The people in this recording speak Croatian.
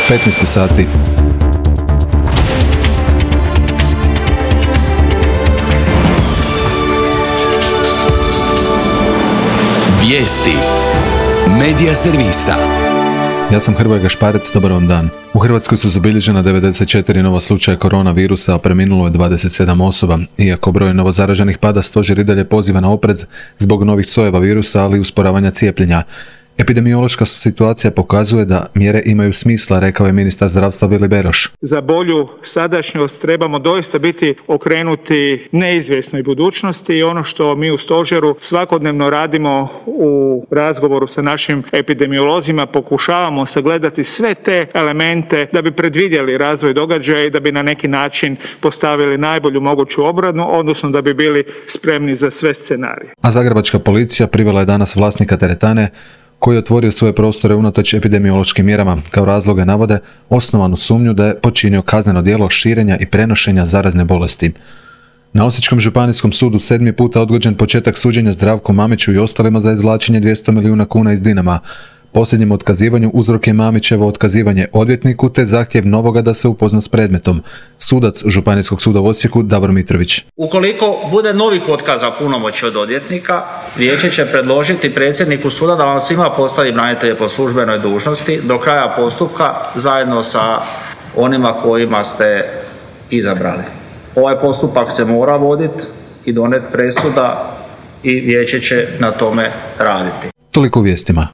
15 sati. Vijesti Medija servisa. Ja sam Hrvoje Gašparec, dobar vam dan. U Hrvatskoj su zabilježena 94 nova slučaja koronavirusa, a preminulo je 27 osoba. Iako broj novozaraženih pada, stožer i dalje poziva na oprez zbog novih sojeva virusa, ali i usporavanja cijepljenja. Epidemiološka situacija pokazuje da mjere imaju smisla, rekao je ministar zdravstva Vili Beroš. Za bolju sadašnjost trebamo doista biti okrenuti neizvjesnoj budućnosti i ono što mi u stožeru svakodnevno radimo u razgovoru sa našim epidemiolozima, pokušavamo sagledati sve te elemente da bi predvidjeli razvoj događaja i da bi na neki način postavili najbolju moguću obranu, odnosno da bi bili spremni za sve scenarije. A zagrebačka policija privela je danas vlasnika teretane koji je otvorio svoje prostore unatoč epidemiološkim mjerama. Kao razloge navode osnovanu sumnju da je počinio kazneno djelo širenja i prenošenja zarazne bolesti. Na Osječkom županijskom sudu 7. puta odgođen početak suđenja Zdravku Mamiću i ostalima za izvlačenje 200 milijuna kuna iz Dinama. Posljednjem otkazivanju uzrok je Mamićevo otkazivanje odvjetniku te zahtjev novoga da se upozna s predmetom. Sudac Županijskog suda u Osijeku Davor Mitrović. Ukoliko bude novih otkaza punomoći od odvjetnika, vijeće će predložiti predsjedniku suda da vam svima postavi branitelje po službenoj dužnosti do kraja postupka zajedno sa onima kojima ste izabrali. Ovaj postupak se mora voditi i donijeti presuda i vijeće će na tome raditi. Toliko u vijestima.